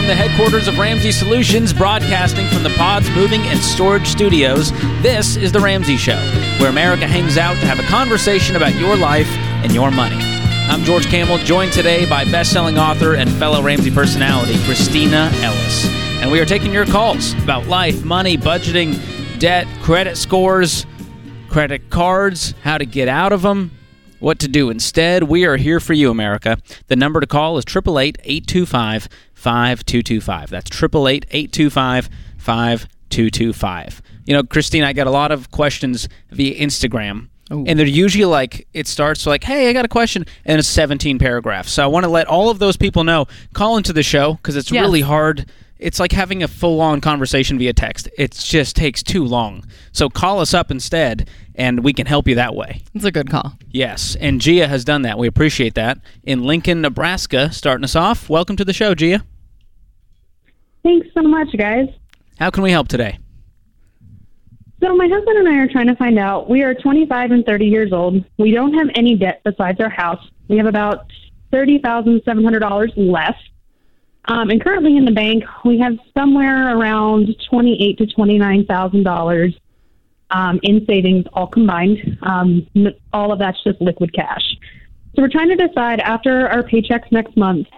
the headquarters of Ramsey Solutions, broadcasting from the Pods Moving and Storage Studios. This is The Ramsey Show, where America hangs out to have a conversation about your life and your money. I'm George Kamel, joined today by best-selling author and fellow Ramsey personality, Christina Ellis. And we are taking your calls about life, money, budgeting, debt, credit scores, credit cards, how to get out of them, what to do instead. We are here for you, America. The number to call is 888-825-5225. That's 888-825-5225. You know, Christine, I got a lot of questions via Instagram. Ooh. And they're usually like, it starts like, hey, I got a question, and it's 17 paragraphs. So I want to let all of those people know, call into the show, because it's really hard. It's like having a full-on conversation via text. It just takes too long. So call us up instead, and we can help you that way. It's a good call. Yes, and Gia has done that. We appreciate that. In Lincoln, Nebraska, starting us off. Welcome to the show, Gia. Thanks so much, guys. How can we help today? So my husband and I are trying to find out. We are 25 and 30 years old. We don't have any debt besides our house. We have about $30,700 left. And currently in the bank, we have somewhere around $28,000 to $29,000 in savings, all combined. All of that's just liquid cash. So we're trying to decide after our paychecks next month,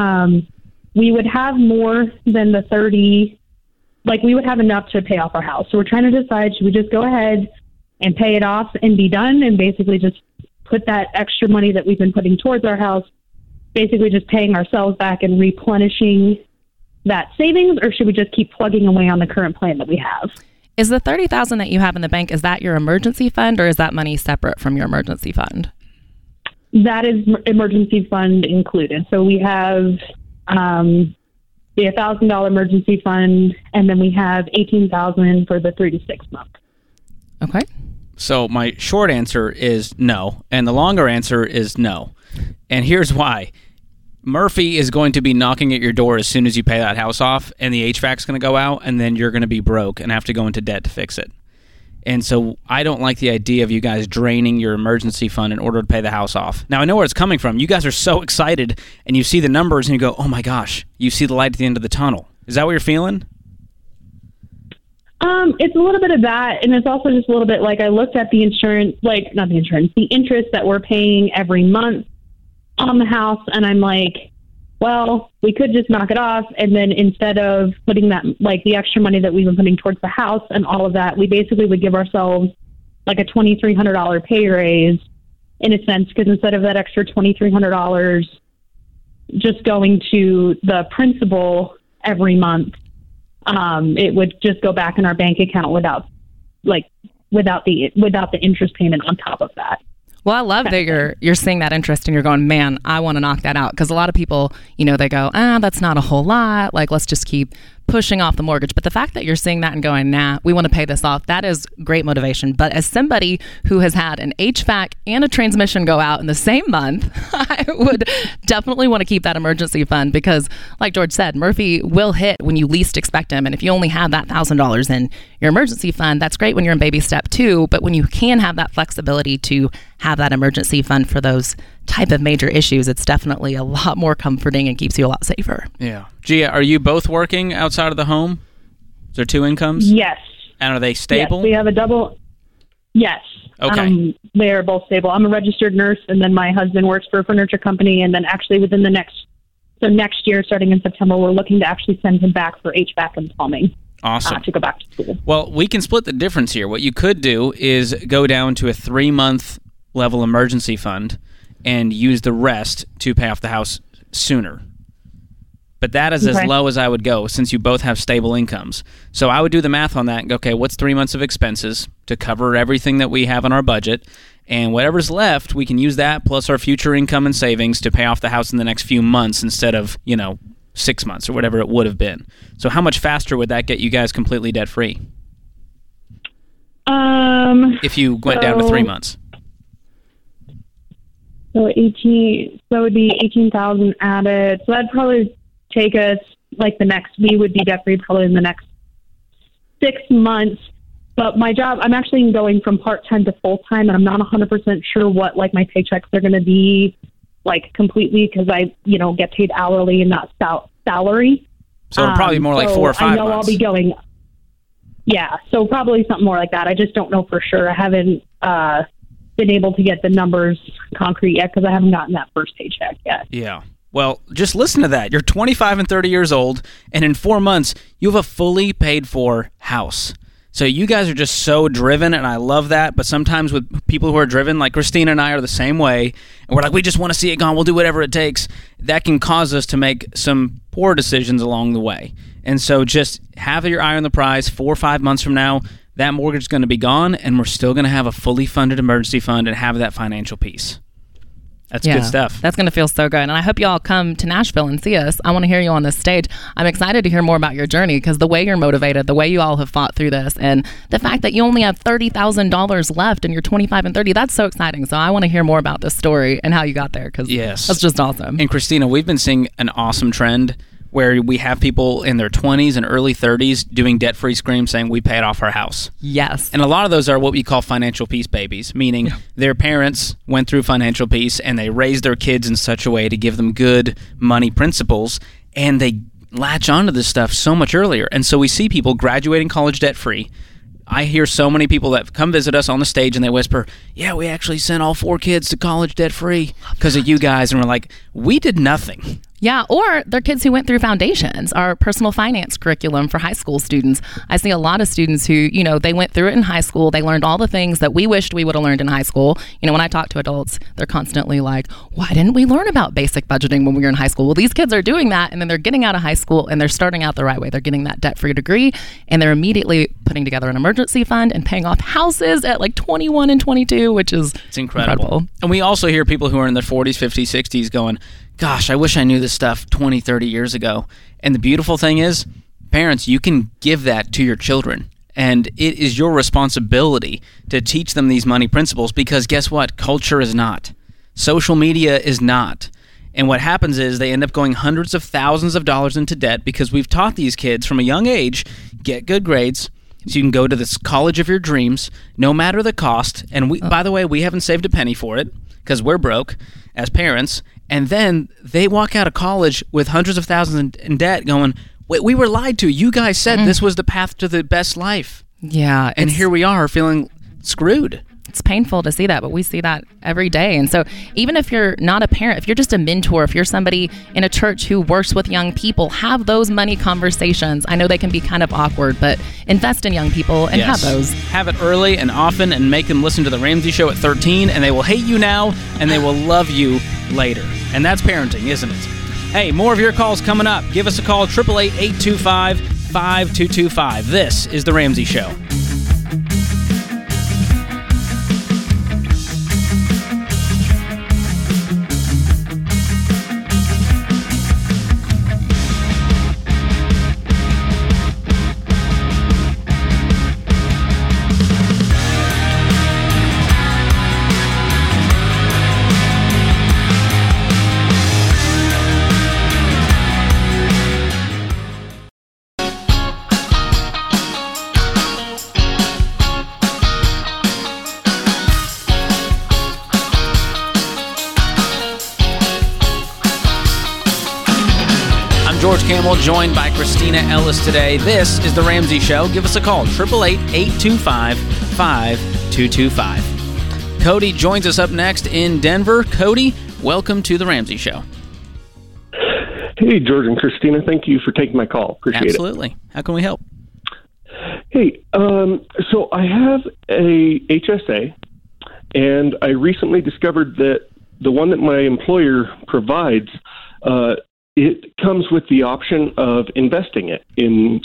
we would have more than the 30, like we would have enough to pay off our house. So we're trying to decide, should we just go ahead and pay it off and be done and basically just put that extra money that we've been putting towards our house, basically just paying ourselves back and replenishing that savings, or should we just keep plugging away on the current plan that we have? Is the $30,000 that you have in the bank, is that your emergency fund, or is that money separate from your emergency fund? That is emergency fund included. So we have the $1,000 emergency fund, and then we have $18,000 for the 3 to 6 months. Okay. So my short answer is no, and the longer answer is no. And here's why. Murphy is going to be knocking at your door as soon as you pay that house off, and the HVAC's going to go out, and then you're going to be broke and have to go into debt to fix it. And so I don't like the idea of you guys draining your emergency fund in order to pay the house off. Now, I know where it's coming from. You guys are so excited, and you see the numbers, and you go, oh my gosh, you see the light at the end of the tunnel. Is that what you're feeling? It's a little bit of that, and it's also just a little bit like I looked at the insurance, like not the insurance, the interest that we're paying every month on the house, and I'm like, well, we could just knock it off, and then instead of putting that, like the extra money that we've been putting towards the house and all of that, we basically would give ourselves like a $2,300 pay raise in a sense, because instead of that extra $2,300 just going to the principal every month, it would just go back in our bank account without the interest payment on top of that. Well, I love that you're seeing that interest and you're going, man, I want to knock that out. Because a lot of people, you know, they go, that's not a whole lot. Like, let's just keep pushing off the mortgage. But the fact that you're seeing that and going, nah, we want to pay this off, that is great motivation. But as somebody who has had an HVAC and a transmission go out in the same month, I would definitely want to keep that emergency fund because, like George said, Murphy will hit when you least expect him. And if you only have that $1,000 in your emergency fund, that's great when you're in baby step 2. But when you can have that flexibility to have that emergency fund for those type of major issues, it's definitely a lot more comforting and keeps you a lot safer. Yeah. Gia, are you both working outside of the home? Is there 2 incomes? Yes. And are they stable? Yes, we have a double. Yes. Okay. They are both stable. I'm a registered nurse, and then my husband works for a furniture company, and then actually within the next year, starting in September, we're looking to actually send him back for HVAC and plumbing. Awesome. To go back to school. Well, we can split the difference here. What you could do is go down to a 3-month level emergency fund and use the rest to pay off the house sooner. But that is as low as I would go since you both have stable incomes. So I would do the math on that and go, okay, what's 3 months of expenses to cover everything that we have in our budget? And whatever's left, we can use that plus our future income and savings to pay off the house in the next few months instead of, 6 months or whatever it would have been. So how much faster would that get you guys completely debt-free? If you went down to 3 months. So it would be 18,000 added. So that'd probably take us we would be debt free probably in the next 6 months. But my job, I'm actually going from part-time to full-time, and I'm not 100% sure what my paychecks are going to be completely, because I get paid hourly and not salary. So probably more like 4 or 5 I know months. I'll be going. Yeah, so probably something more like that. I just don't know for sure. I haven't been able to get the numbers concrete yet because I haven't gotten that first paycheck yet. Yeah. Well, just listen to that. You're 25 and 30 years old, and in 4 months, you have a fully paid-for house. So you guys are just so driven, and I love that. But sometimes with people who are driven, like Christina and I are the same way, and we're like, we just want to see it gone. We'll do whatever it takes. That can cause us to make some poor decisions along the way. And so just have your eye on the prize. 4 or 5 months from now, that mortgage is going to be gone, and we're still going to have a fully funded emergency fund and have that financial peace. That's good stuff. That's going to feel so good. And I hope you all come to Nashville and see us. I want to hear you on this stage. I'm excited to hear more about your journey because the way you're motivated, the way you all have fought through this, and the fact that you only have $30,000 left and you're 25 and 30, that's so exciting. So I want to hear more about this story and how you got there because that's just awesome. And Christina, we've been seeing an awesome trend where we have people in their 20s and early 30s doing debt-free screams saying we paid off our house. Yes. And a lot of those are what we call financial peace babies, meaning their parents went through financial peace and they raised their kids in such a way to give them good money principles, and they latch onto this stuff so much earlier. And so we see people graduating college debt-free. I hear so many people that come visit us on the stage and they whisper, yeah, we actually sent all 4 kids to college debt-free because of you guys. And we're like, we did nothing. Yeah, or they're kids who went through Foundations, our personal finance curriculum for high school students. I see a lot of students who, they went through it in high school. They learned all the things that we wished we would have learned in high school. When I talk to adults, they're constantly like, why didn't we learn about basic budgeting when we were in high school? Well, these kids are doing that, and then they're getting out of high school, and they're starting out the right way. They're getting that debt-free degree, and they're immediately putting together an emergency fund and paying off houses at like 21 and 22, which is it's incredible. And we also hear people who are in their 40s, 50s, 60s going, gosh, I wish I knew this stuff 20, 30 years ago. And the beautiful thing is, parents, you can give that to your children. And it is your responsibility to teach them these money principles because guess what? Culture is not. Social media is not. And what happens is they end up going hundreds of thousands of dollars into debt because we've taught these kids from a young age, get good grades, so you can go to this college of your dreams, no matter the cost. And by the way, we haven't saved a penny for it because we're broke as parents. And then they walk out of college with hundreds of thousands in debt going, wait, we were lied to. You guys said this was the path to the best life. Yeah. And here we are feeling screwed. It's painful to see that, but we see that every day. And so even if you're not a parent, if you're just a mentor, if you're somebody in a church who works with young people, have those money conversations. I know they can be kind of awkward, but invest in young people and have those. Have it early and often and make them listen to The Ramsey Show at 13, and they will hate you now, and they will love you later. And that's parenting, isn't it? Hey, more of your calls coming up. Give us a call, 888-825-5225. This is The Ramsey Show. George Campbell, joined by Christina Ellis today. This is The Ramsey Show. Give us a call, 888-825-5225. Cody joins us up next in Denver. Cody, welcome to The Ramsey Show. Hey, George and Christina. Thank you for taking my call. Appreciate it. Absolutely. How can we help? Hey, so I have a HSA, and I recently discovered that the one that my employer provides, it comes with the option of investing it in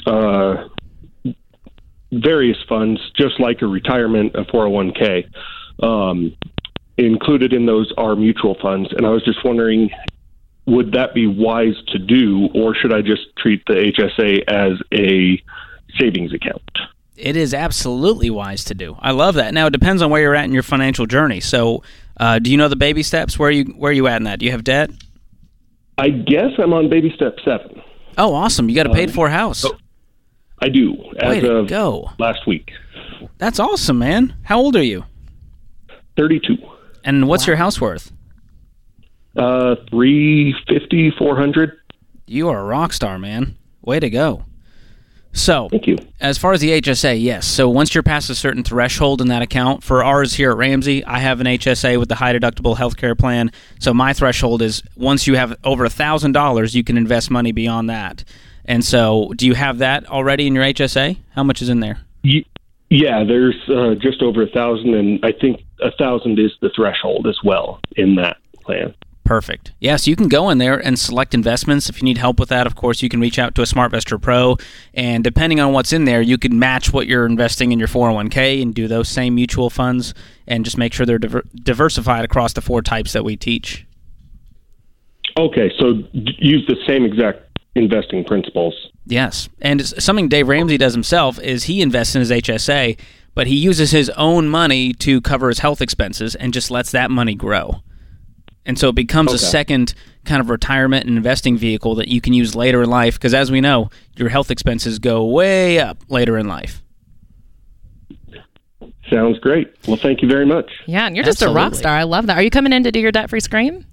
various funds, just like a retirement, a 401k. Included in those are mutual funds. And I was just wondering, would that be wise to do, or should I just treat the HSA as a savings account? It is absolutely wise to do. I love that. Now, it depends on where you're at in your financial journey. So do you know the baby steps? Where are you at in that? Do you have debt? I guess I'm on baby step 7. Oh, awesome. You got a paid-for house. I do, as of last week. That's awesome, man. How old are you? 32. And what's your house worth? $350, $400. You are a rock star, man. Way to go. So, Thank you. as far as the HSA, yes. So once you're past a certain threshold in that account, for ours here at Ramsey, I have an HSA with the high deductible healthcare plan. So my threshold is once you have over $1,000, you can invest money beyond that. And so, do you have that already in your HSA? How much is in there? Yeah, there's just over 1,000, and I think 1,000 is the threshold as well in that plan. Perfect. Yes, you can go in there and select investments. If you need help with that, of course, you can reach out to a SmartVestor Pro, and depending on what's in there, you can match what you're investing in your 401k and do those same mutual funds and just make sure they're diversified across the 4 types that we teach. Okay, so use the same exact investing principles. Yes, and something Dave Ramsey does himself is he invests in his HSA, but he uses his own money to cover his health expenses and just lets that money grow. And so it becomes a second kind of retirement and investing vehicle that you can use later in life because, as we know, your health expenses go way up later in life. Sounds great. Well, thank you very much. Yeah, and you're just a rock Absolutely. star. I love that. Are you coming in to do your debt-free scream?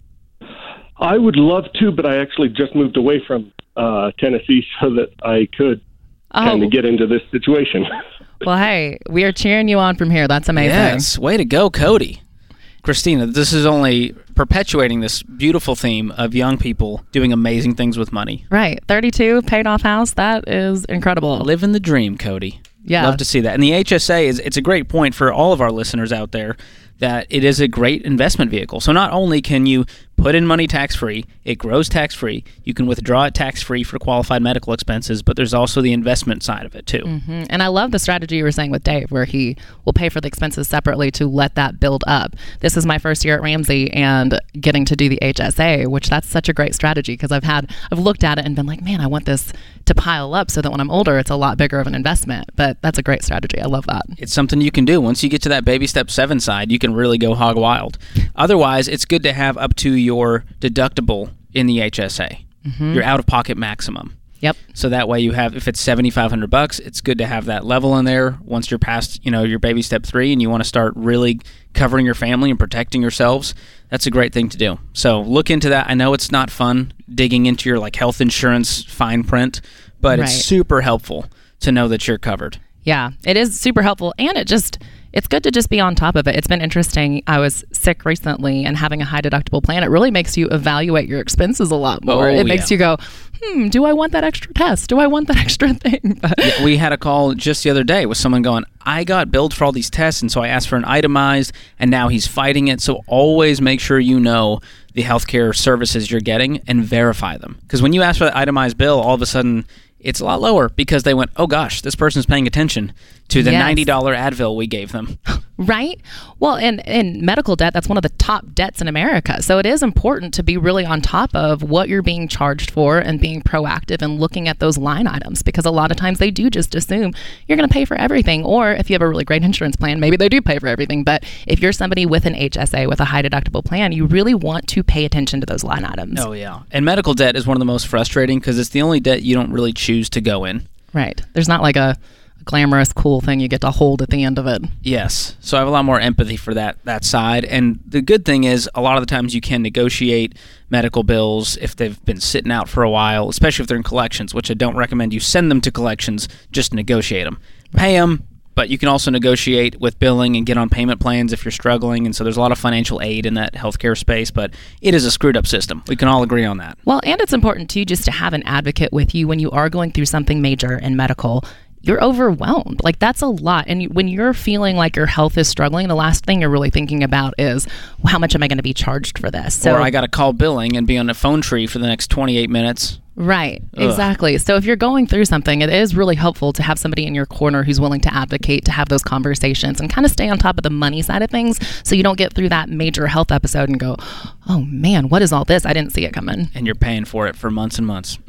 I would love to, but I actually just moved away from Tennessee so that I could kind of get into this situation. Well, hey, we are cheering you on from here. That's amazing. Yes, way to go, Cody. Christina, this is only perpetuating this beautiful theme of young people doing amazing things with money. Right. 32, paid off house. That is incredible. Living the dream, Cody. Yeah. Love to see that. And the HSA it's a great point for all of our listeners out there that it is a great investment vehicle. So not only can you put in money tax-free, it grows tax-free, you can withdraw it tax-free for qualified medical expenses, but there's also the investment side of it too. Mm-hmm. And I love the strategy you were saying with Dave, where he will pay for the expenses separately to let that build up. This is my first year at Ramsey and getting to do the HSA, which that's such a great strategy because I've looked at it and been like, man, I want this to pile up so that when I'm older, it's a lot bigger of an investment. But that's a great strategy. I love that. It's something you can do. Once you get to that baby step 7 side, you can really go hog wild. Otherwise, it's good to have up to your deductible in the HSA, your out-of-pocket maximum. Yep. So that way you have, if it's $7,500, it's good to have that level in there once you're past, your baby step 3 and you want to start really covering your family and protecting yourselves. That's a great thing to do. So look into that. I know it's not fun digging into your health insurance fine print, but it's super helpful to know that you're covered. Yeah, it is super helpful, and it's good to just be on top of it. It's been interesting. I was sick recently, and having a high deductible plan, it really makes you evaluate your expenses a lot more. It makes you go, do I want that extra test? Do I want that extra thing? Yeah, we had a call just the other day with someone going, I got billed for all these tests, and so I asked for an itemized, and now he's fighting it. So always make sure you know the healthcare services you're getting and verify them. Because when you ask for the itemized bill, all of a sudden it's a lot lower because they went, oh gosh, this person's paying attention to the $90 Advil we gave them. Right? Well, in medical debt, that's one of the top debts in America. So it is important to be really on top of what you're being charged for and being proactive and looking at those line items, because a lot of times they do just assume you're going to pay for everything. Or if you have a really great insurance plan, maybe they do pay for everything. But if you're somebody with an HSA, with a high deductible plan, you really want to pay attention to those line items. Oh, yeah. And medical debt is one of the most frustrating because it's the only debt you don't really choose to go in. Right. There's not like a glamorous, cool thing you get to hold at the end of it. Yes. So I have a lot more empathy for that side. And the good thing is a lot of the times you can negotiate medical bills if they've been sitting out for a while, especially if they're in collections, which I don't recommend you send them to collections, just negotiate them. Pay them, but you can also negotiate with billing and get on payment plans if you're struggling. And so there's a lot of financial aid in that healthcare space, but it is a screwed up system. We can all agree on that. Well, and it's important too just to have an advocate with you when you are going through something major in medical. You're overwhelmed. That's a lot. And when you're feeling like your health is struggling, the last thing you're really thinking about is, well, how much am I going to be charged for this? Or I got to call billing and be on a phone tree for the next 28 minutes. Right. Exactly. So if you're going through something, it is really helpful to have somebody in your corner who's willing to advocate, to have those conversations and kind of stay on top of the money side of things so you don't get through that major health episode and go, oh man, what is all this? I didn't see it coming. And you're paying for it for months and months.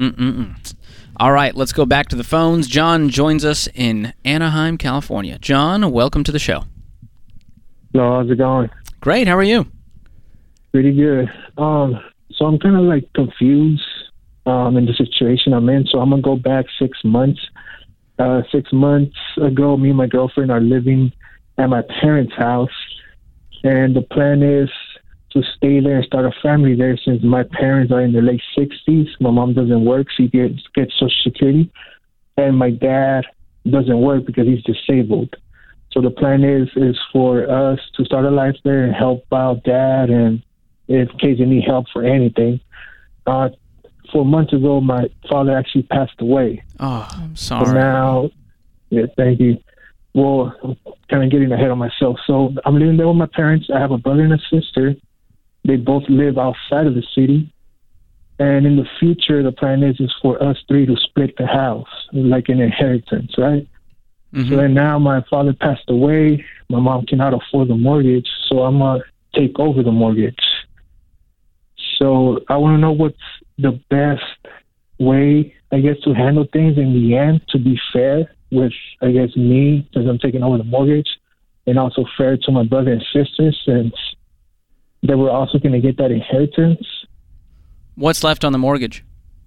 All right, let's go back to the phones. John joins us in Anaheim, California. John, welcome to the show. Hello, how's it going? Great, how are you? Pretty good. So I'm kind of confused in the situation I'm in. So I'm going to go back 6 months. 6 months ago, me and my girlfriend are living at my parents' house. And the plan is to stay there and start a family there since my parents are in their late 60s. My mom doesn't work. She gets Social Security. And my dad doesn't work because he's disabled. So the plan is for us to start a life there and help out Dad, and in case they need help for anything. 4 months ago, my father actually passed away. Oh, I'm sorry. So now, yeah, thank you. Well, I'm kind of getting ahead of myself. So I'm living there with my parents. I have a brother and a sister. They both live outside of the city. And in the future, the plan is for us three to split the house, like an inheritance, right? Mm-hmm. So then now my father passed away. My mom cannot afford the mortgage, so I'm going to take over the mortgage. So I want to know what's the best way, I guess, to handle things in the end, to be fair with, I guess, me, since I'm taking over the mortgage, and also fair to my brother and sister, since they were also going to get that inheritance. What's left on the mortgage?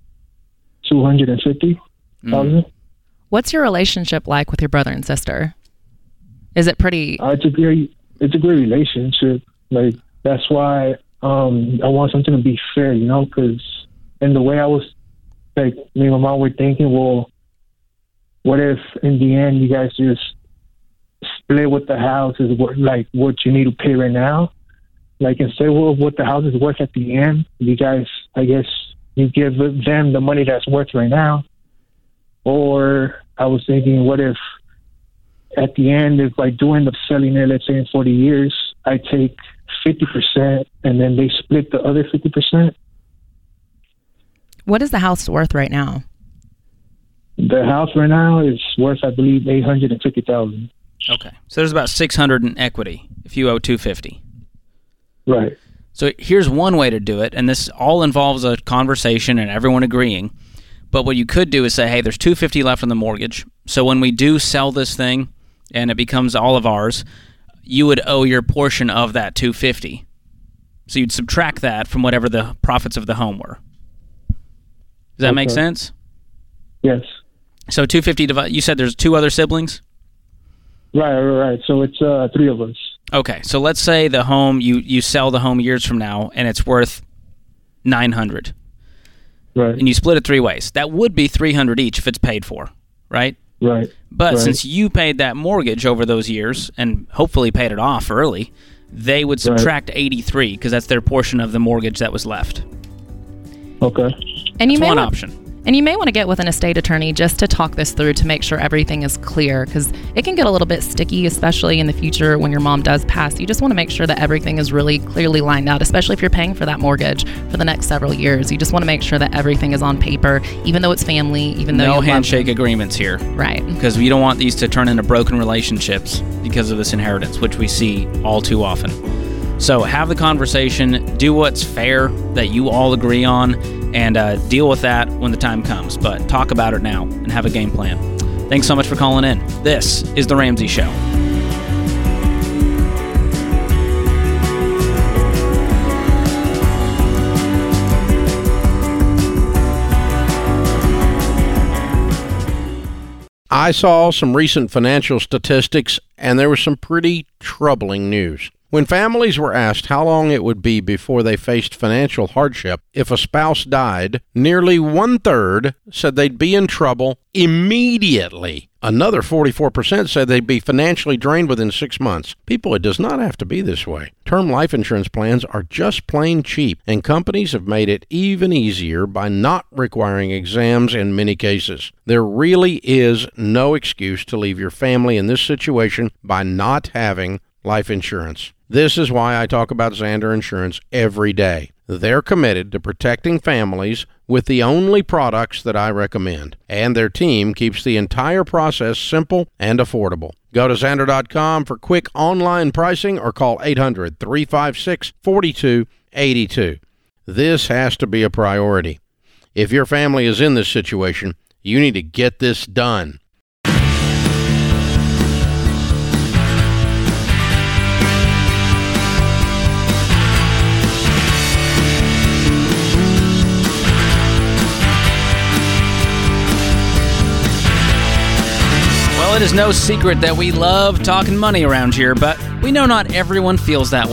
$250,000. What's your relationship like with your brother and sister? Is it pretty? It's a great relationship. Like, that's why I want something to be fair, you know, because in the way I was, like, me and my mom were thinking, well, what if in the end you guys just split what the house is worth, like what you need to pay right now? Like, instead of what the house is worth at the end, you guys, I guess, you give them the money that's worth right now. Or I was thinking, what if at the end, if I do end up selling it, let's say in 40 years, I take 50% and then they split the other 50%? What is the house worth right now? The house right now is worth, I believe, $850,000. Okay. So there's about $600 in equity if you owe $250. Right. So here's one way to do it, and this all involves a conversation and everyone agreeing. But what you could do is say, hey, there's $250 left on the mortgage. So when we do sell this thing and it becomes all of ours, you would owe your portion of that $250. So you'd subtract that from whatever the profits of the home were. Does that make sense? Yes. So $250, you said there's two other siblings? Right. So it's three of us. Okay, so let's say the home, you sell the home years from now, and it's worth $900. Right. And you split it three ways. That would be $300 each if it's paid for, right? Right. But since you paid that mortgage over those years and hopefully paid it off early, they would subtract $83 because that's their portion of the mortgage that was left. Okay. And that's one option. And you may want to get with an estate attorney just to talk this through to make sure everything is clear, because it can get a little bit sticky, especially in the future when your mom does pass. You just want to make sure that everything is really clearly lined out, especially if you're paying for that mortgage for the next several years. You just want to make sure that everything is on paper, even though it's family, even though no handshake agreements here. Right. Because we don't want these to turn into broken relationships because of this inheritance, which we see all too often. So have the conversation, do what's fair that you all agree on, and deal with that when the time comes. But talk about it now and have a game plan. Thanks so much for calling in. This is The Ramsey Show. I saw some recent financial statistics, and there was some pretty troubling news. When families were asked how long it would be before they faced financial hardship if a spouse died, nearly one-third said they'd be in trouble immediately. Another 44% said they'd be financially drained within 6 months. People, it does not have to be this way. Term life insurance plans are just plain cheap, and companies have made it even easier by not requiring exams in many cases. There really is no excuse to leave your family in this situation by not having life insurance. This is why I talk about Zander Insurance every day. They're committed to protecting families with the only products that I recommend, and their team keeps the entire process simple and affordable. Go to Zander.com for quick online pricing or call 800-356-4282. This has to be a priority. If your family is in this situation, you need to get this done. Well, it is no secret that we love talking money around here, but we know not everyone feels that way.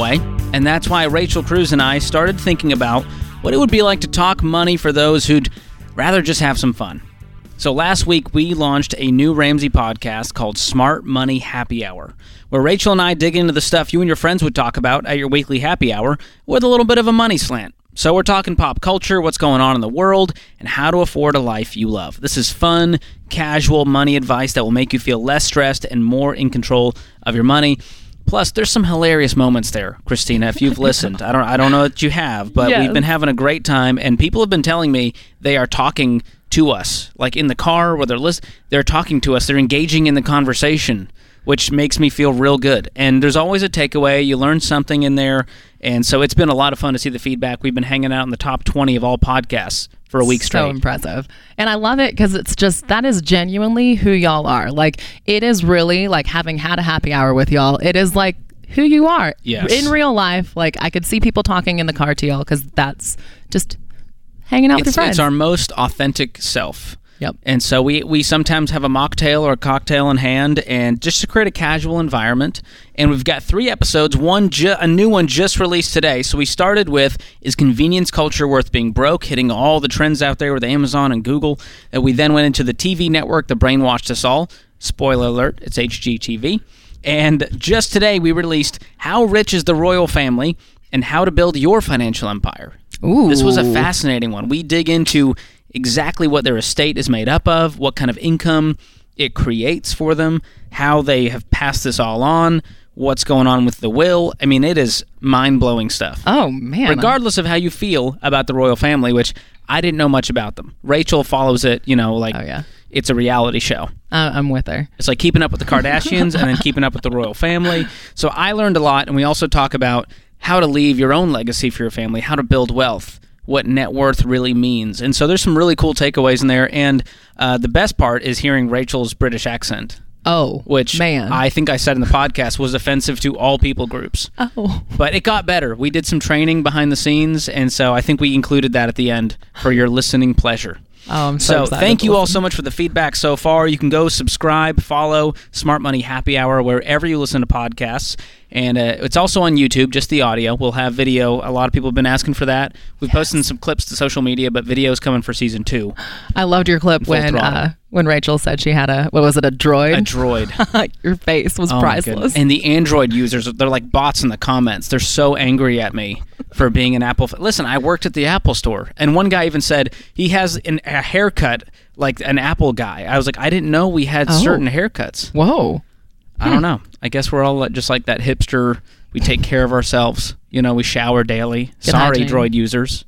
And that's why Rachel Cruz and I started thinking about what it would be like to talk money for those who'd rather just have some fun. So last week, we launched a new Ramsey podcast called Smart Money Happy Hour, where Rachel and I dig into the stuff you and your friends would talk about at your weekly happy hour with a little bit of a money slant. So we're talking pop culture, what's going on in the world, and how to afford a life you love. This is fun, casual money advice that will make you feel less stressed and more in control of your money. Plus, there's some hilarious moments there, Christina, if you've listened. I don't know that you have, but Yes. We've been having a great time, and people have been telling me they are talking to us, like in the car where they're talking to us, they're engaging in the conversation, which makes me feel real good. And there's always a takeaway. You learn something in there, and so it's been a lot of fun to see the feedback. We've been hanging out in the top 20 of all podcasts for a week straight. So impressive. And I love it because it's just, that is genuinely who y'all are. Like, it is really like having had a happy hour with y'all. It is like who you are. Yes. In real life. Like, I could see people talking in the car to y'all because that's just hanging out with your friends. It's our most authentic self. Yep. And so we sometimes have a mocktail or a cocktail in hand, and just to create a casual environment. And we've got 3 episodes, a new one just released today. So we started with, is convenience culture worth being broke? Hitting all the trends out there with Amazon and Google. And we then went into the TV network that brainwashed us all. Spoiler alert, it's HGTV. And just today we released How Rich is the Royal Family and How to Build Your Financial Empire. Ooh. This was a fascinating one. We dig into exactly what their estate is made up of, what kind of income it creates for them, how they have passed this all on, what's going on with the will. I mean, it is mind-blowing stuff. Oh, man. Regardless of how you feel about the royal family, which I didn't know much about them. Rachel follows it, like Oh, yeah. it's a reality show. I'm with her. It's like keeping up with the Kardashians and then keeping up with the royal family. So I learned a lot, and we also talk about how to leave your own legacy for your family, how to build wealth, what net worth really means. And so there's some really cool takeaways in there. And the best part is hearing Rachel's British accent, Oh, which man. I think I said in the podcast was offensive to all people groups. Oh. But it got better. We did some training behind the scenes, and so I think we included that at the end for your listening pleasure. Oh, I'm so excited thank to you all listen. so much for the feedback so far. You can go subscribe, follow Smart Money Happy Hour wherever you listen to podcasts. And it's also on YouTube, just the audio. We'll have video. A lot of people have been asking for that. We've posted some clips to social media, but video's coming for season 2. I loved your clip Full throttle. when Rachel said she had a droid? A droid. Your face was Oh, my priceless. goodness. And the Android users, they're like bots in the comments. They're so angry at me for being an Apple. Listen, I worked at the Apple store, and one guy even said he has a haircut like an Apple guy. I was like, I didn't know we had certain haircuts. Whoa. I don't know. I guess we're all just like that hipster. We take care of ourselves. We shower daily. Good Sorry, hygiene. droid users.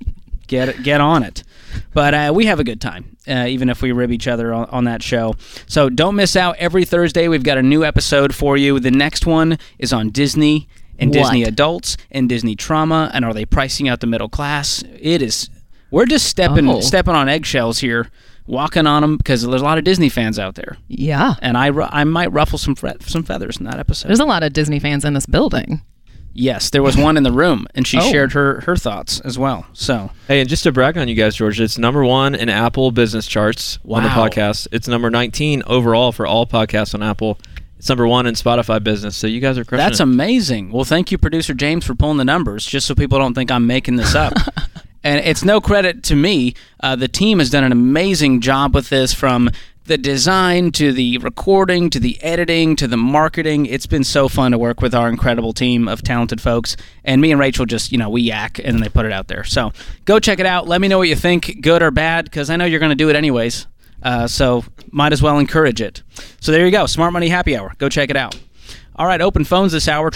Get on it. But we have a good time, even if we rib each other on that show. So don't miss out. Every Thursday, we've got a new episode for you. The next one is on Disney and Disney What? adults and Disney trauma, and are they pricing out the middle class? We're just stepping on eggshells here, walking on them, because there's a lot of Disney fans out there. Yeah. And I might ruffle some feathers in that episode. There's a lot of Disney fans in this building. Yes, there was one in the room, and she Oh. shared her thoughts as well. So Hey, and just to brag on you guys, George, it's number 1 in Apple business charts on the Wow. podcast. It's number 19 overall for all podcasts on Apple. It's number 1 in Spotify business. So you guys are crushing that's it. amazing. Well, thank you, producer James, for pulling the numbers, just so people don't think I'm making this up. And it's no credit to me. The team has done an amazing job with this, from the design to the recording to the editing to the marketing. It's been so fun to work with our incredible team of talented folks. And me and Rachel just, we yak and then they put it out there. So go check it out. Let me know what you think, good or bad, because I know you're going to do it anyways. So might as well encourage it. So there you go. Smart Money Happy Hour. Go check it out. All right, open phones this hour,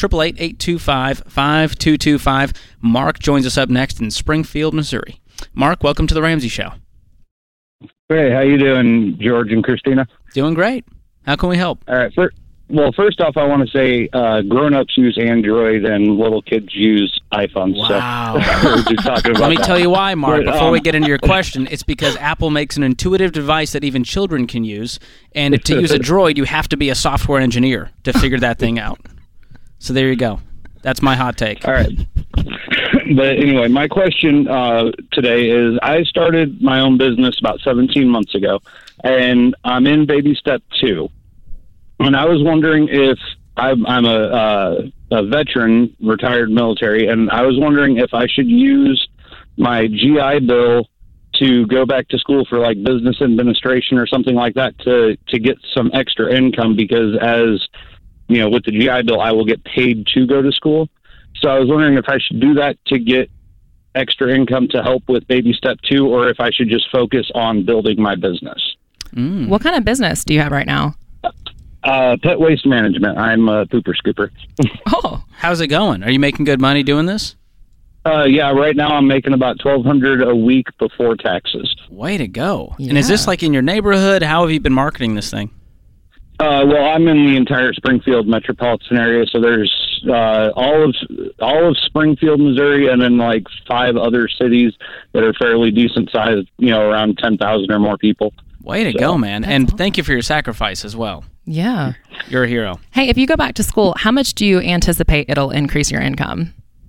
888-825-5225. Mark joins us up next in Springfield, Missouri. Mark, welcome to the Ramsey Show. Hey, how you doing, George and Christina? Doing great. How can we help? All right. First off, I want to say grown-ups use Android and little kids use iPhones. Wow. So we're just talking about Let me that. tell you why, Mark, But, before we get into your question. It's because Apple makes an intuitive device that even children can use, and to use a Droid, you have to be a software engineer to figure that thing out. So there you go. That's my hot take. All right. But anyway, my question today is, I started my own business about 17 months ago, and I'm in baby step 2. And I was wondering if I'm a veteran, retired military, and I was wondering if I should use my GI Bill to go back to school for like business administration or something like that to get some extra income, because as you know, with the GI Bill, I will get paid to go to school. So I was wondering if I should do that to get extra income to help with baby step 2, or if I should just focus on building my business. What kind of business do you have right now? Pet waste management. I'm a pooper scooper. Oh, How's it going? Are you making good money doing this? Yeah, right now I'm making about $1,200 a week before taxes. Way to go. And is this like in your neighborhood? How have you been marketing this thing? Well, I'm in the entire Springfield metropolitan area, so there's all of Springfield, Missouri, and then like 5 other cities that are fairly decent sized, you know, around 10,000 or more people. Way to go, man. And thank you for your sacrifice as well. yeah. You're a hero. Hey, if you go back to school, how much do you anticipate it'll increase your income?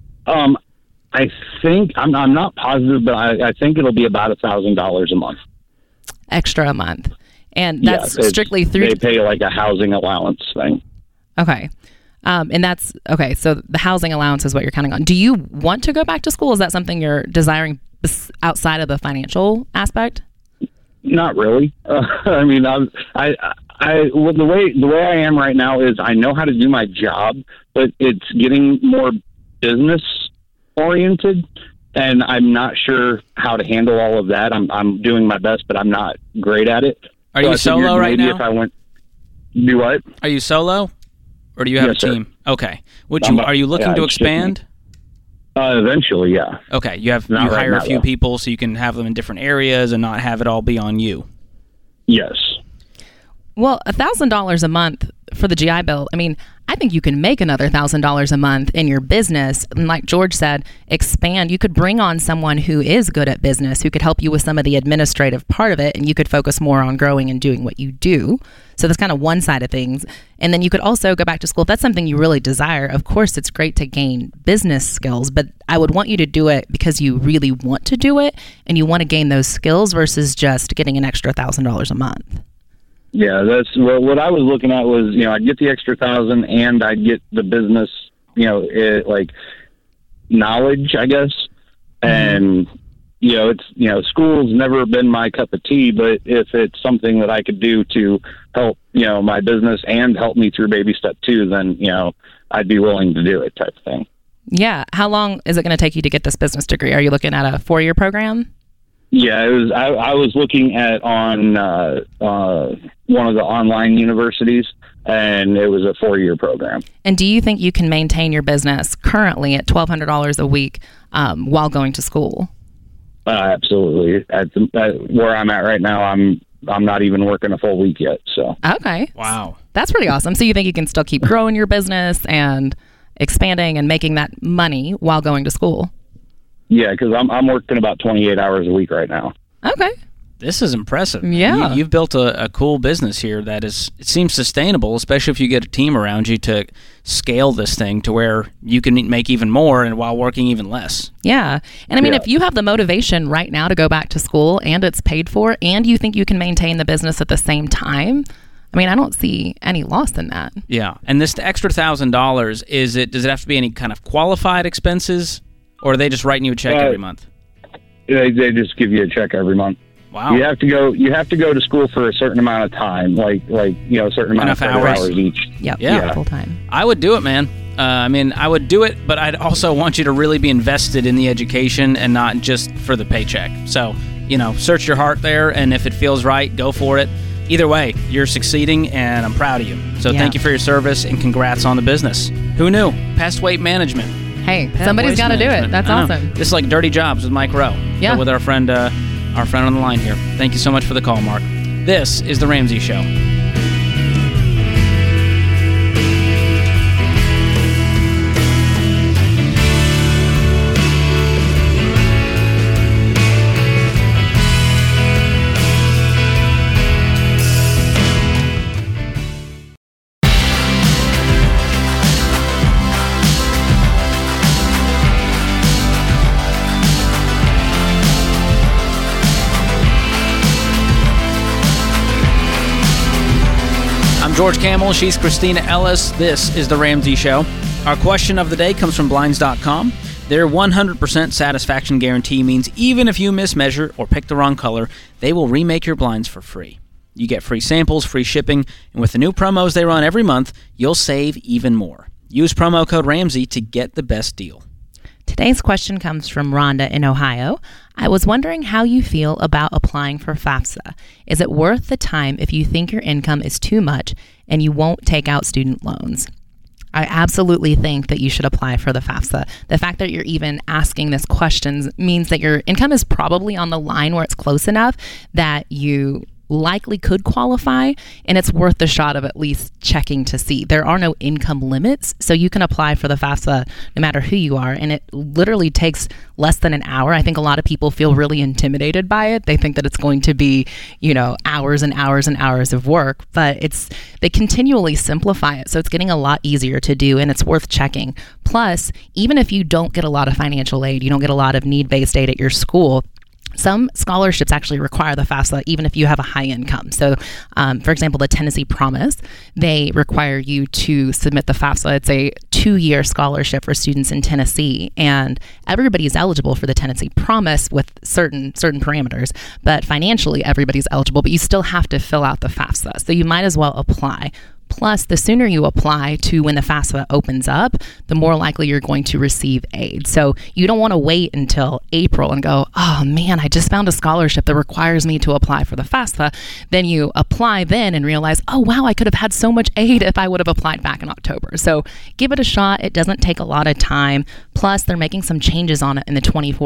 I think I'm not positive, but I think it'll be about $1,000 a month. Extra a month. And that's strictly through... They pay like a housing allowance thing. Okay. And that's... Okay, so the housing allowance is what you're counting on. Do you want to go back to school? Is that something you're desiring outside of the financial aspect? Not really. I mean, well, the way I am right now is I know how to do my job, but it's getting more business oriented, and I'm not sure how to handle all of that. I'm doing my best, but I'm not great at it. Are you solo right now? If I went, do what? Are you solo, or do you have a team? Sir. Okay. Are you looking to expand? Eventually, yeah. Okay. You hire a few people so you can have them in different areas and not have it all be on you. Yes. Well, $1,000 a month for the GI Bill, I mean, I think you can make another $1,000 a month in your business. And like George said, expand. You could bring on someone who is good at business, who could help you with some of the administrative part of it, and you could focus more on growing and doing what you do. So that's kind of one side of things. And then you could also go back to school. If that's something you really desire, of course, it's great to gain business skills, but I would want you to do it because you really want to do it and you want to gain those skills versus just getting an extra $1,000 a month. Yeah, that's what I was looking at was, you know, I'd get the extra $1,000 and I'd get the business, you know, like knowledge, I guess. And, you know, it's, you know, school's never been my cup of tea, but if it's something that I could do to help, you know, my business and help me through baby step 2, then, you know, I'd be willing to do it type of thing. Yeah. How long is it going to take you to get this business degree? Are you looking at a 4-year program? Yeah, it was. I was looking at on one of the online universities, and it was a 4-year program. And do you think you can maintain your business currently at $1,200 a week while going to school? Absolutely. At where I'm at right now, I'm not even working a full week yet. So okay, wow, that's pretty awesome. So you think you can still keep growing your business and expanding and making that money while going to school? Yeah, because I'm working about 28 hours a week right now. Okay. This is impressive. Yeah. You've built a cool business here that it seems sustainable, especially if you get a team around you to scale this thing to where you can make even more and while working even less. Yeah. And I mean, if you have the motivation right now to go back to school and it's paid for and you think you can maintain the business at the same time, I mean, I don't see any loss in that. Yeah. And this extra $1,000, does it have to be any kind of qualified expenses? Or are they just writing you a check every month? They just give you a check every month. Wow. You have to go to school for a certain amount of time, like you know, a certain amount of hours each. Yep. Yeah. Full time. I would do it, man. I mean, I would do it, but I'd also want you to really be invested in the education and not just for the paycheck. So, you know, search your heart there, and if it feels right, go for it. Either way, you're succeeding, and I'm proud of you. So thank you for your service, and congrats on the business. Who knew? Pest weight management. Hey, somebody's got to do it. That's awesome. This is like Dirty Jobs with Mike Rowe. Yeah. With our friend on the line here. Thank you so much for the call, Mark. This is The Ramsey Show. I'm George Camel. She's Christina Ellis. This is The Ramsey Show. Our question of the day comes from Blinds.com. Their 100% satisfaction guarantee means even if you mismeasure or pick the wrong color, they will remake your blinds for free. You get free samples, free shipping, and with the new promos they run every month, you'll save even more. Use promo code Ramsey to get the best deal. Today's question comes from Rhonda in Ohio. I was wondering how you feel about applying for FAFSA. Is it worth the time if you think your income is too much and you won't take out student loans? I absolutely think that you should apply for the FAFSA. The fact that you're even asking this question means that your income is probably on the line where it's close enough that you likely could qualify, and it's worth the shot of at least checking to see. There are no income limits, so you can apply for the FAFSA no matter who you are, and it literally takes less than an hour. I think a lot of people feel really intimidated by it. They think that it's going to be, hours and hours and hours of work, but they continually simplify it, so it's getting a lot easier to do, and it's worth checking. Plus, even if you don't get a lot of financial aid, you don't get a lot of need-based aid at your school, some scholarships actually require the FAFSA even if you have a high income. So, for example, the Tennessee Promise, they require you to submit the FAFSA. It's a 2-year scholarship for students in Tennessee, and everybody is eligible for the Tennessee Promise with certain parameters. But financially, everybody's eligible, but you still have to fill out the FAFSA. So you might as well apply. Plus, the sooner you apply to when the FAFSA opens up, the more likely you're going to receive aid. So you don't want to wait until April and go, oh man, I just found a scholarship that requires me to apply for the FAFSA. Then you apply then and realize, oh wow, I could have had so much aid if I would have applied back in October. So give it a shot. It doesn't take a lot of time. Plus, they're making some changes on it in the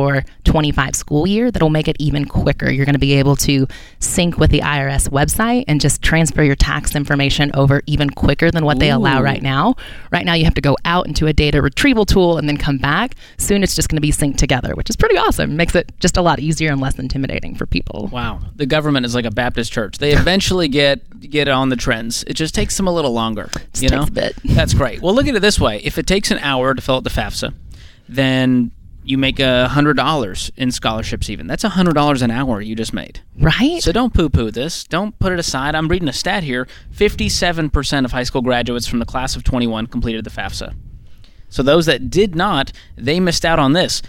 24-25 school year that'll make it even quicker. You're going to be able to sync with the IRS website and just transfer your tax information over even quicker than what they allow right now. Right now, you have to go out into a data retrieval tool and then come back. Soon, it's just going to be synced together, which is pretty awesome. Makes it just a lot easier and less intimidating for people. Wow. The government is like a Baptist church. They eventually get on the trends. It just takes them a little longer. Just takes a bit. That's great. Well, look at it this way. If it takes an hour to fill out the FAFSA, then you make $100 in scholarships even. That's $100 an hour you just made. Right? So don't poo-poo this. Don't put it aside. I'm reading a stat here. 57% of high school graduates from the class of 21 completed the FAFSA. So those that did not, they missed out on this.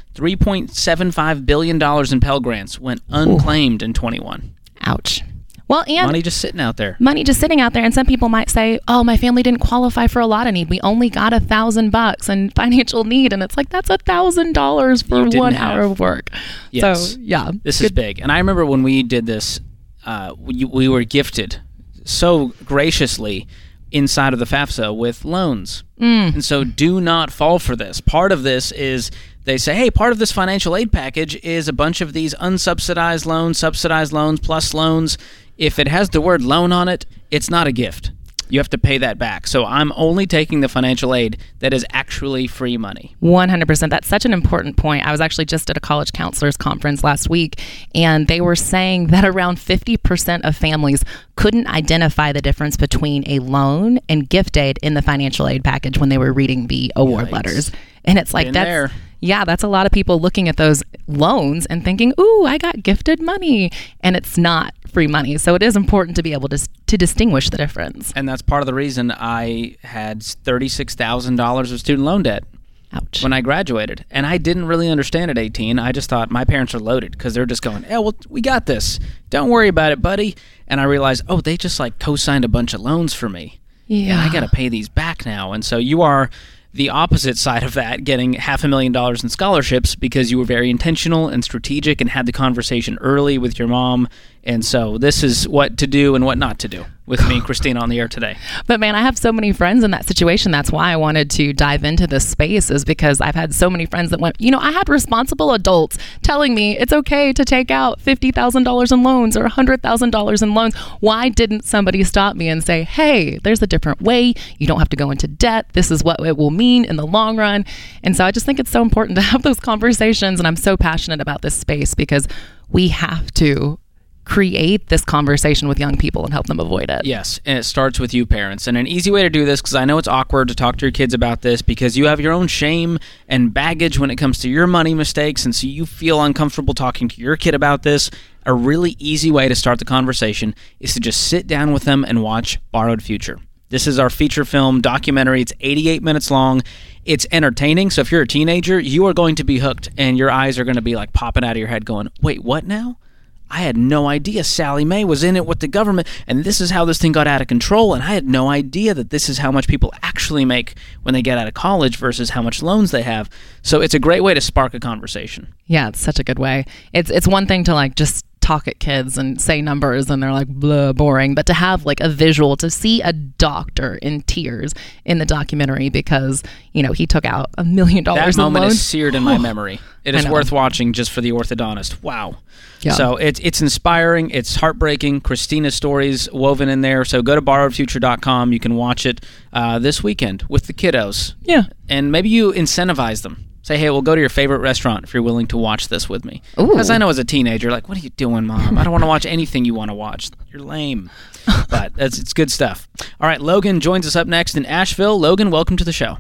$3.75 billion in Pell Grants went unclaimed in 21. Ouch. Well, and money just sitting out there. And some people might say, oh, my family didn't qualify for a lot of need. We only got $1,000 in financial need. And it's like, that's $1,000 for 1 hour of work. Yes. So, yeah. This is big. And I remember when we did this, we were gifted so graciously inside of the FAFSA with loans. And so do not fall for this. Part of this is they say, hey, part of this financial aid package is a bunch of these unsubsidized loans, subsidized loans, plus loans. If it has the word loan on it, it's not a gift. You have to pay that back. So I'm only taking the financial aid that is actually free money. 100%. That's such an important point. I was actually just at a college counselors conference last week, and they were saying that around 50% of families couldn't identify the difference between a loan and gift aid in the financial aid package when they were reading the award letters. And it's like, that's a lot of people looking at those loans and thinking, ooh, I got gifted money. And it's not free money. So it is important to be able to distinguish the difference. And that's part of the reason I had $36,000 of student loan debt. Ouch. When I graduated. And I didn't really understand at 18. I just thought my parents are loaded because they're just going, well, we got this. Don't worry about it, buddy. And I realized, they just co-signed a bunch of loans for me. Yeah. And I got to pay these back now. And so you are the opposite side of that, getting $500,000 in scholarships because you were very intentional and strategic and had the conversation early with your mom. And so this is what to do and what not to do with me and Christina on the air today. But man, I have so many friends in that situation. That's why I wanted to dive into this space, is because I've had so many friends that went, I had responsible adults telling me it's okay to take out $50,000 in loans or $100,000 in loans. Why didn't somebody stop me and say, hey, there's a different way. You don't have to go into debt. This is what it will mean in the long run. And so I just think it's so important to have those conversations. And I'm so passionate about this space because we have to create this conversation with young people and help them avoid it. Yes, and it starts with you parents. And an easy way to do this, because I know it's awkward to talk to your kids about this because you have your own shame and baggage when it comes to your money mistakes, and so you feel uncomfortable talking to your kid about this. A really easy way to start the conversation is to just sit down with them and watch Borrowed Future. This is our feature film documentary. It's 88 minutes long. It's entertaining, so if you're a teenager, you are going to be hooked, and your eyes are going to be like popping out of your head going, wait, what now? I had no idea Sally Mae was in it with the government, and this is how this thing got out of control, and I had no idea that this is how much people actually make when they get out of college versus how much loans they have. So it's a great way to spark a conversation. Yeah, it's such a good way. It's one thing to like just talk at kids and say numbers and they're like blah, boring, but to have like a visual, to see a doctor in tears in the documentary because, you know, he took out $1 million in loans. That moment is seared in my memory. It is worth watching just for the orthodontist. Wow. Yeah. So it's inspiring. It's heartbreaking. Christina's stories woven in there. So go to borrowedfuture.com. You can watch it this weekend with the kiddos. Yeah. And maybe you incentivize them. Say, hey, we'll go to your favorite restaurant if you're willing to watch this with me. Ooh. Because I know as a teenager, like, what are you doing, Mom? I don't want to watch anything you want to watch. You're lame. But it's good stuff. All right, Logan joins us up next in Asheville. Logan, welcome to the show.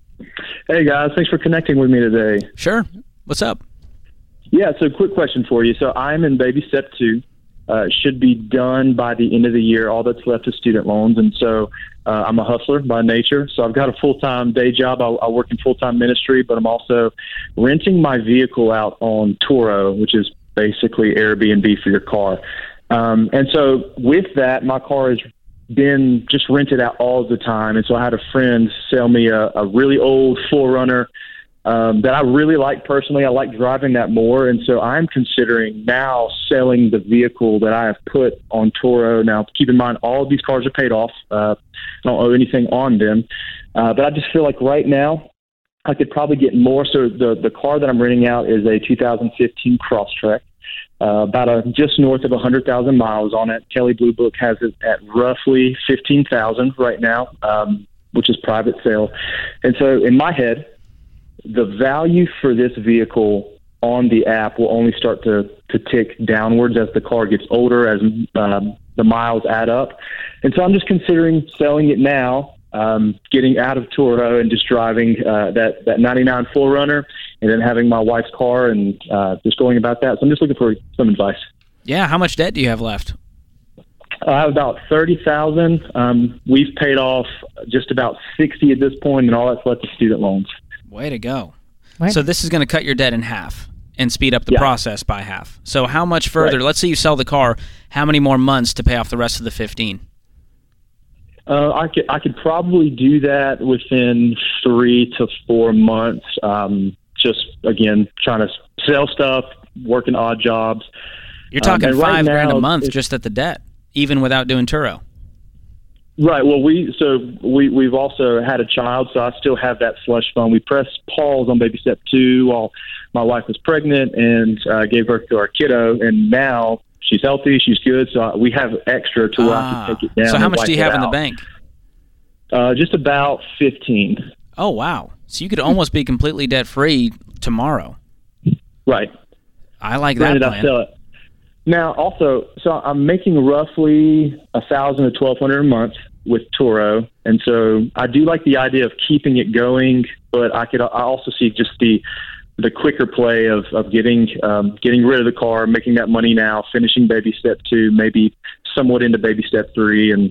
Hey, guys. Thanks for connecting with me today. Sure. What's up? Yeah, so quick question for you. So I'm in baby step 2. Should be done by the end of the year. All that's left is student loans. And so I'm a hustler by nature. So I've got a full-time day job. I work in full-time ministry, but I'm also renting my vehicle out on Turo, which is basically Airbnb for your car. And so with that, my car has been just rented out all the time. And so I had a friend sell me a really old 4Runner that I really like personally. I like driving that more. And so I'm considering now selling the vehicle that I have put on Turo. Now, keep in mind, all of these cars are paid off. I don't owe anything on them. But I just feel like right now I could probably get more. So the car that I'm renting out is a 2015 Crosstrek, about just north of 100,000 miles on it. Kelley Blue Book has it at roughly 15,000 right now, which is private sale. And so in my head, the value for this vehicle on the app will only start to tick downwards as the car gets older, as the miles add up. And so I'm just considering selling it now, getting out of Turo and just driving that 99 4Runner and then having my wife's car and just going about that. So I'm just looking for some advice. Yeah, how much debt do you have left? I have about 30,000. We've paid off just about 60 at this point, and all that's left is student loans. Way to go. So this is going to cut your debt in half and speed up the process by half. So how much further, let's say you sell the car, how many more months to pay off the rest of the 15? I could probably do that within 3 to 4 months. Just, again, trying to sell stuff, working odd jobs. You're talking $5,000 a month just at the debt, even without doing Turo. Right. Well, we've also had a child, so I still have that slush fund. We pressed pause on baby step 2 while my wife was pregnant and gave birth to our kiddo, and now she's healthy, she's good, so we have extra to where I can take it down. So how much do you have in the bank? Just about 15. Oh, wow. So you could almost be completely debt-free tomorrow. Right. I like that plan. Now, also, so I'm making roughly $1,000 to $1,200 a month with Turo, and so I do like the idea of keeping it going. But I also see just the quicker play of getting rid of the car, making that money now, finishing baby step 2, maybe somewhat into baby step 3, and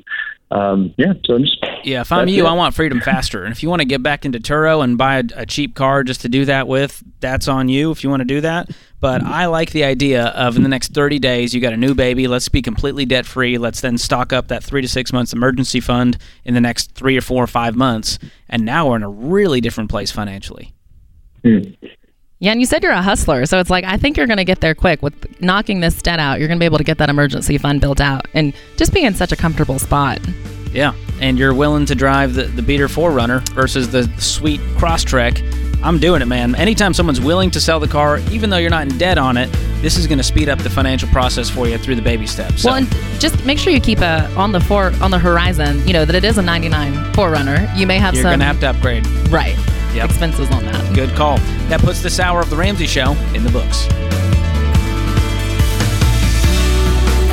if I'm you, I want freedom faster. And if you want to get back into Turo and buy a cheap car just to do that with, that's on you if you want to do that. But I like the idea of in the next 30 days, you got a new baby. Let's be completely debt free. Let's then stock up that 3 to 6 months emergency fund in the next 3 or 4 or 5 months. And now we're in a really different place financially. Yeah, and you said you're a hustler, so it's like I think you're going to get there quick. With knocking this debt out, you're going to be able to get that emergency fund built out and just be in such a comfortable spot. Yeah, and you're willing to drive the beater 4Runner versus the sweet Crosstrek. I'm doing it, man. Anytime someone's willing to sell the car, even though you're not in debt on it, this is going to speed up the financial process for you through the baby steps. So. Well, and just make sure you keep on the horizon, that it is a 99 4Runner. You may have you're going to have to upgrade. Right. Yep. Expenses on that. Good call. That puts this hour of The Ramsey Show in the books.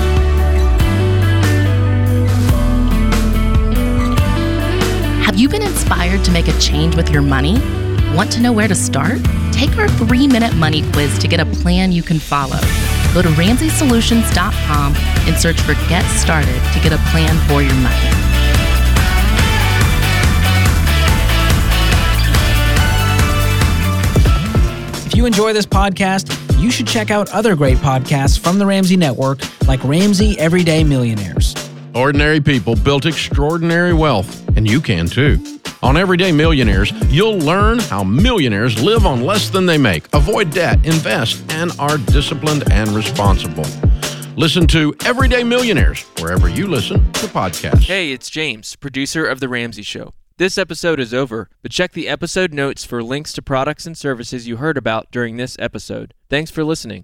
inspired to make a change with your money? Want to know where to start? Take our 3-minute money quiz to get a plan you can follow. Go to RamseySolutions.com and search for Get Started to get a plan for your money. If you enjoy this podcast, you should check out other great podcasts from the Ramsey Network, like Ramsey Everyday Millionaires. Ordinary people built extraordinary wealth, and you can too. On Everyday Millionaires, you'll learn how millionaires live on less than they make, avoid debt, invest, and are disciplined and responsible. Listen to Everyday Millionaires wherever you listen to podcasts. Hey, it's James, producer of The Ramsey Show. This episode is over, but check the episode notes for links to products and services you heard about during this episode. Thanks for listening.